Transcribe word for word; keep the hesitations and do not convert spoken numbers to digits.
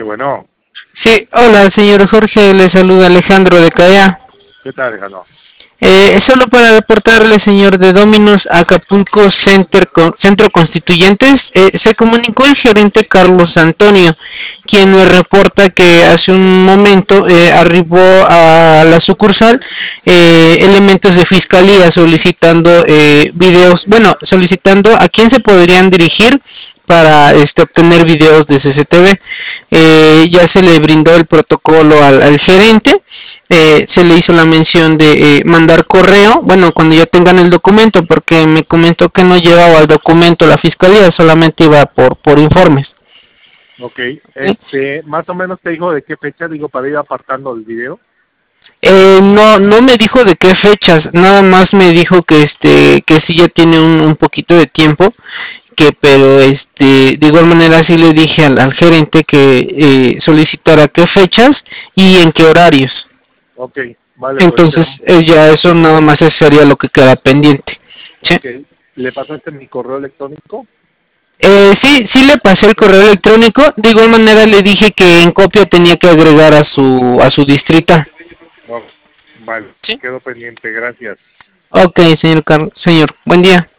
bueno. Sí, hola, señor Jorge, le saluda Alejandro de C A E A. ¿Qué tal, Alejandro? Eh, solo para reportarle, señor de Dominos Acapulco Center, Centro Constituyentes, eh, se comunicó el gerente Carlos Antonio, quien me reporta que hace un momento eh, arribó a la sucursal eh, elementos de fiscalía solicitando eh, videos, bueno, solicitando a quién se podrían dirigir para este obtener videos de C C T V. Eh, ya se le brindó el protocolo al, al gerente. Eh, se le hizo la mención de eh, mandar correo, bueno, cuando ya tengan el documento, porque me comentó que no llevaba el documento la fiscalía, solamente iba por por informes. Ok, este, más o menos te dijo de qué fecha, digo, para ir apartando el video. Eh, no, no me dijo de qué fechas, nada más me dijo que este, que sí ya tiene un, un poquito de tiempo, que pero este, de igual manera sí le dije al, al gerente que eh, solicitara qué fechas y en qué horarios. Ok, vale, pues. Entonces eh, ya eso nada más sería lo que queda pendiente. ¿Sí? Ok, ¿le pasaste mi correo electrónico? Eh, sí, sí le pasé el correo electrónico. De igual manera le dije que en copia tenía que agregar a su a su distrita. No, vale, ¿Sí? quedo pendiente, gracias. Ok, señor Carlos, señor, buen día.